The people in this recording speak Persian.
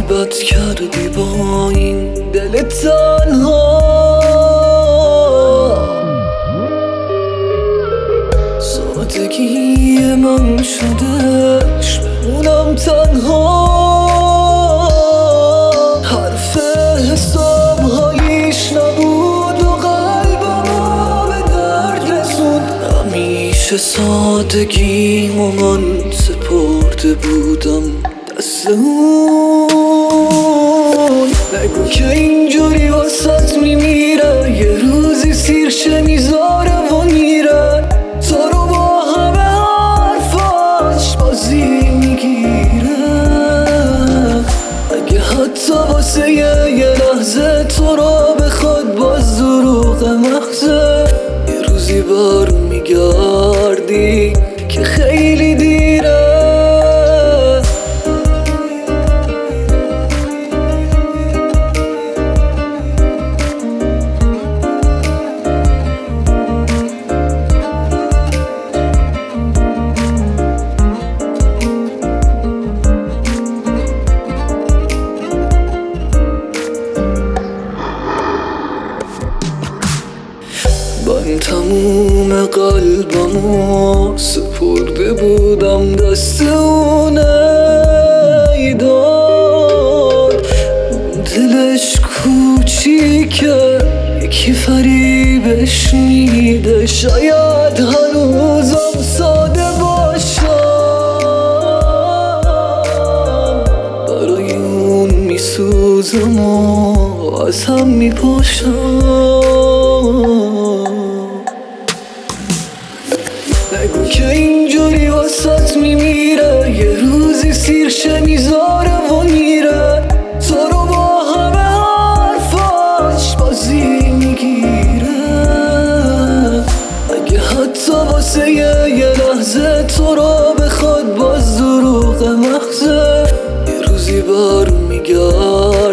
بد کردی با این دل تنها، سادگی من شدش بمونم تنها. حرف حسابهاییش نبود و قلبمو به درد رسون. همیشه سادگیمو من سپرده بودم دست اون. نگو که اینجوری واسط میمیره، یه روزی سیرشه میذاره و میره. تو رو با همه حرفاش بازی میگیره. اگه حتی واسه یه لحظه تو رو بخواد باز دروغ محضه. یه روزی بر میگردی که خیلی دیره. من تموم قلبمو سپرده بودم دست اونه. ایداد دلش کوچیکه، یکی فریبش میده. شاید هنوزم ساده باشم، برای اون میسوزم و از هم میپاشم. نگو که اینجوری واسط میمیره، یه روزی سیرشه میذاره و میره. تو رو با همه حرفاش بازی میگیره. اگه حتی واسه یه لحظه تو رو بخواد باز دروغ محضه. یه روزی بر میگرد